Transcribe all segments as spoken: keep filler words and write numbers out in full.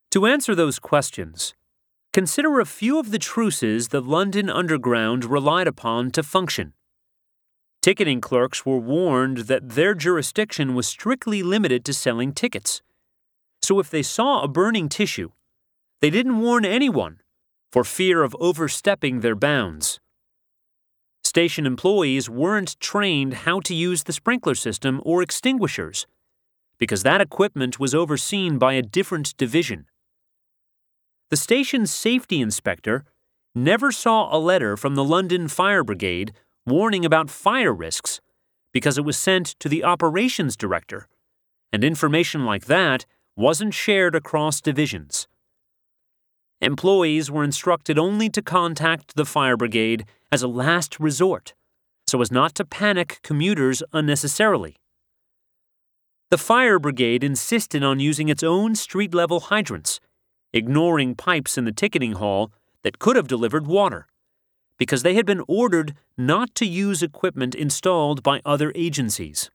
To answer those questions, consider a few of the truces the London Underground relied upon to function. Ticketing clerks were warned that their jurisdiction was strictly limited to selling tickets. So if they saw a burning tissue, they didn't warn anyone for fear of overstepping their bounds. Station employees weren't trained how to use the sprinkler system or extinguishers, because that equipment was overseen by a different division. The station's safety inspector never saw a letter from the London Fire Brigade warning about fire risks because it was sent to the operations director, and information like that wasn't shared across divisions. Employees were instructed only to contact the fire brigade as a last resort, so as not to panic commuters unnecessarily. The fire brigade insisted on using its own street-level hydrants, ignoring pipes in the ticketing hall that could have delivered water, because they had been ordered not to use equipment installed by other agencies.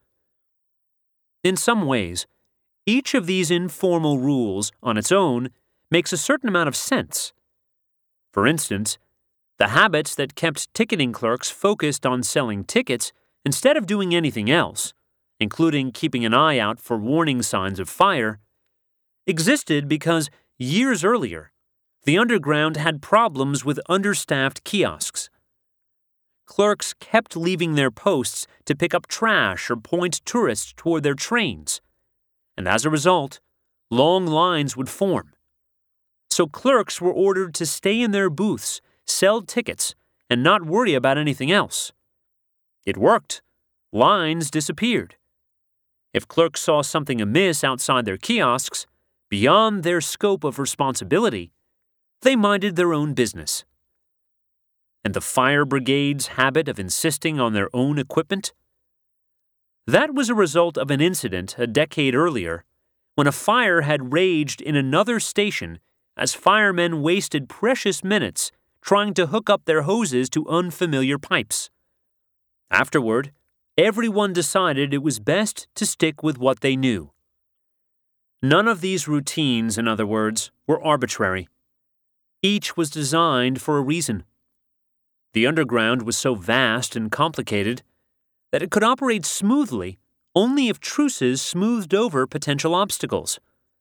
In some ways, each of these informal rules on its own makes a certain amount of sense. For instance, the habits that kept ticketing clerks focused on selling tickets instead of doing anything else, including keeping an eye out for warning signs of fire, existed because years earlier, the Underground had problems with understaffed kiosks. Clerks kept leaving their posts to pick up trash or point tourists toward their trains, and as a result, long lines would form. So clerks were ordered to stay in their booths, sell tickets, and not worry about anything else. It worked. Lines disappeared. If clerks saw something amiss outside their kiosks, beyond their scope of responsibility, they minded their own business. And the fire brigade's habit of insisting on their own equipment? That was a result of an incident a decade earlier when a fire had raged in another station as firemen wasted precious minutes trying to hook up their hoses to unfamiliar pipes. Afterward, everyone decided it was best to stick with what they knew. None of these routines, in other words, were arbitrary. Each was designed for a reason. The Underground was so vast and complicated that it could operate smoothly only if truces smoothed over potential obstacles.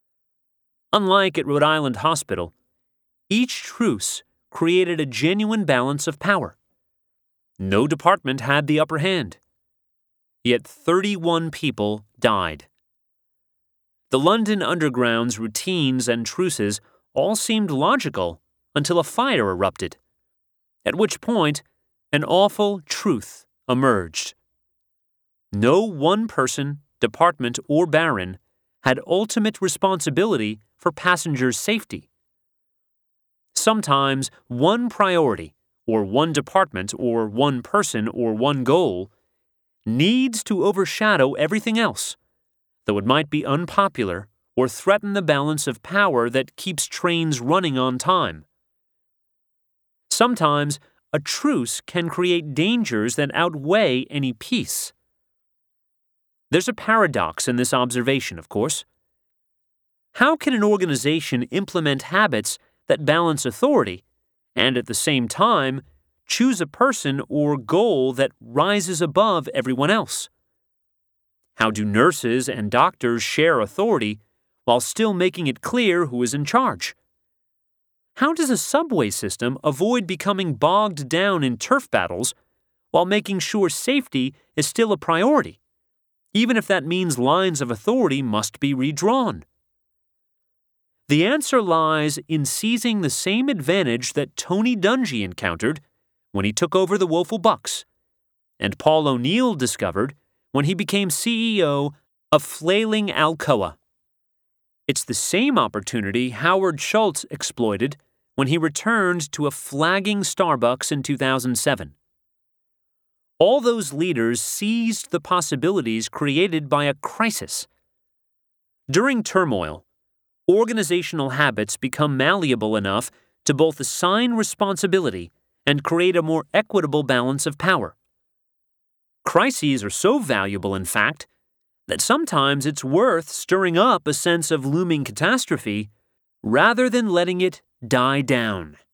Unlike at Rhode Island Hospital, each truce created a genuine balance of power. No department had the upper hand. Yet thirty-one people died. The London Underground's routines and truces all seemed logical until a fire erupted, at which point an awful truth emerged. No one person, department, or baron had ultimate responsibility for passengers' safety. Sometimes one priority, or one department, or one person, or one goal needs to overshadow everything else, though it might be unpopular or threaten the balance of power that keeps trains running on time. Sometimes a truce can create dangers that outweigh any peace. There's a paradox in this observation, of course. How can an organization implement habits that balance authority and at the same time choose a person or goal that rises above everyone else? How do nurses and doctors share authority while still making it clear who is in charge? How does a subway system avoid becoming bogged down in turf battles while making sure safety is still a priority, even if that means lines of authority must be redrawn? The answer lies in seizing the same advantage that Tony Dungy encountered when he took over the Woeful Bucks, and Paul O'Neill discovered when he became C E O of Flailing Alcoa. It's the same opportunity Howard Schultz exploited when he returned to a flagging Starbucks in two thousand seven. All those leaders seized the possibilities created by a crisis. During turmoil, organizational habits become malleable enough to both assign responsibility and create a more equitable balance of power. Crises are so valuable, in fact, that sometimes it's worth stirring up a sense of looming catastrophe rather than letting it die down.